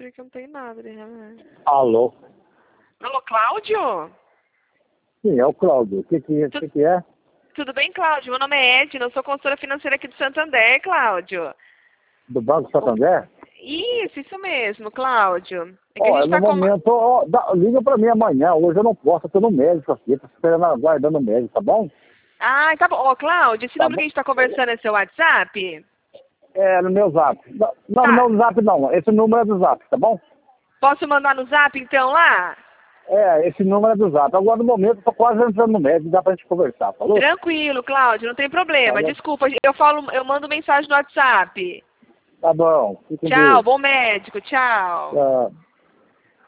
aqui não tem nada de remédio. Alô? Alô, Cláudio? Sim, é o Cláudio. O que é? Tudo bem, Cláudio? Meu nome é Edna, eu sou consultora financeira aqui do Santander, Cláudio. Do Banco Santander? Isso mesmo, Cláudio. É que a Ó, gente no tá com... momento, liga pra mim amanhã. Hoje eu não posso, eu tô no médico aqui. Tô esperando, aguardando o médico, tá bom? Ah, tá bom. Ó, Cláudio, esse Tá número bom. que a gente tá conversando é seu WhatsApp? É, no meu zap. Não, Tá. no meu zap não. Esse número é do zap, tá bom? Posso mandar no Zap, então, lá? É, esse número é do zap. Agora, no momento, eu tô quase entrando no médico. Dá pra gente conversar, falou? Tranquilo, Cláudio, não tem problema. Falou. Desculpa, eu mando mensagem no WhatsApp. Tá bom. Fique com Tchau, Deus. bom médico, tchau. Tchau.